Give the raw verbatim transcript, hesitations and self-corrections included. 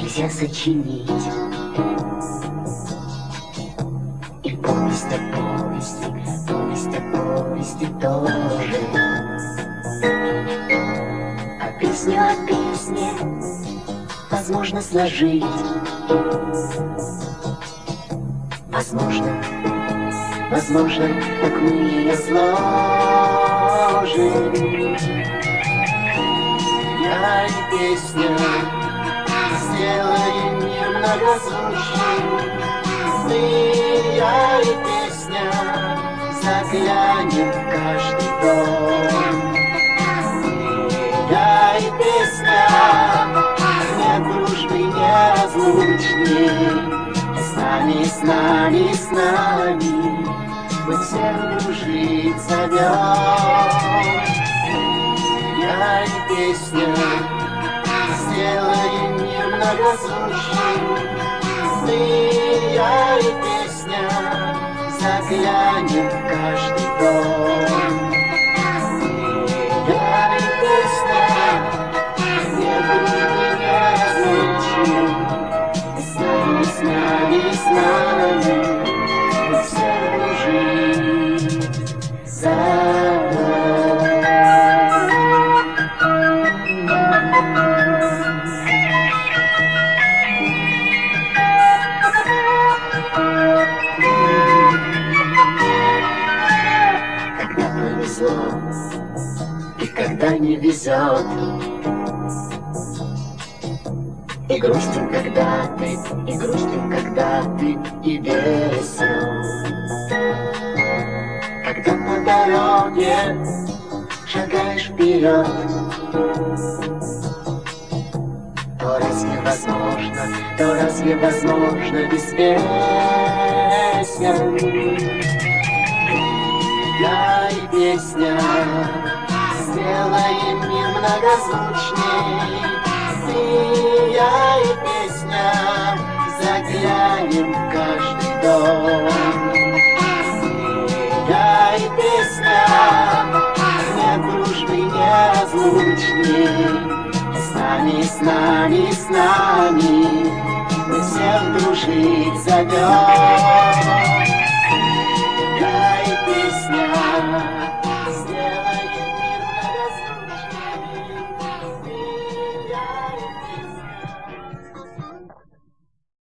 нельзя сочинить. И повесть о повести, повесть о повести тоже. А песню о песне возможно сложить. Возможно, возможно, так мы ее сложим. Я и песня сделаем мир многозвучным. Ты, я и песня заглянем в каждый дом. Ты, я и песня, нет дружбы неразлучней. С нами, с нами, с нами мы всех дружить зовем. Я и песня сделаем мир многозвучным. Ты, я и песня заглянем в каждый дом. Ты, я и песня, нет дружбы неразлучной. С нами, с нами, с нами мы всех дружить зовем. Когда повезло и когда не везет, и грустим, когда ты, и грустим, когда ты, и весел. Когда по дороге шагаешь вперед, то разве возможно, то разве возможно без песен? Я и песня сделаем мир многозвучней. Ты, я и песня заглянем в каждый дом. Ты, я и песня, нет дружбы неразлучней. С нами, с нами, с нами мы всех дружить зовем.